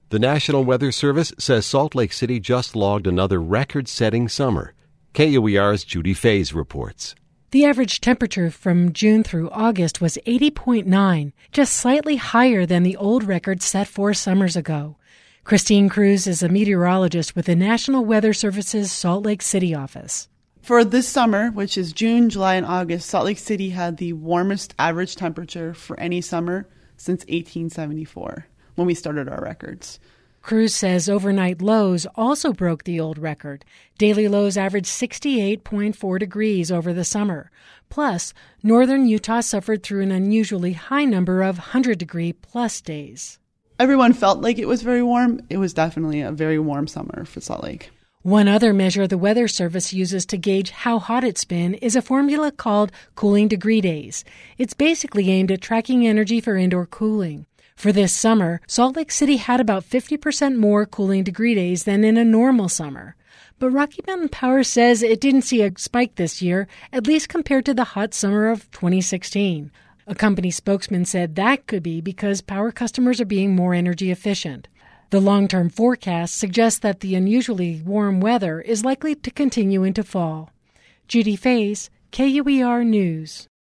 The National Weather Service says Salt Lake City just logged another record-setting summer. KUER's Judy Fays reports. The average temperature from June through August was 80.9, just slightly higher than the old record set 4 summers ago. Christine Cruz is a meteorologist with the National Weather Service's Salt Lake City office. For this summer, which is June, July, and August, Salt Lake City had the warmest average temperature for any summer since 1874, when we started our records. Cruz says overnight lows also broke the old record. Daily lows averaged 68.4 degrees over the summer. Plus, northern Utah suffered through an unusually high number of 100-degree-plus days. Everyone felt like it was very warm. It was definitely a very warm summer for Salt Lake. One other measure the Weather Service uses to gauge how hot it's been is a formula called cooling degree days. It's basically aimed at tracking energy for indoor cooling. For this summer, Salt Lake City had about 50% more cooling degree days than in a normal summer. But Rocky Mountain Power says it didn't see a spike this year, at least compared to the hot summer of 2016. A company spokesman said that could be because power customers are being more energy efficient. The long-term forecast suggests that the unusually warm weather is likely to continue into fall. Judy Fays, KUER News.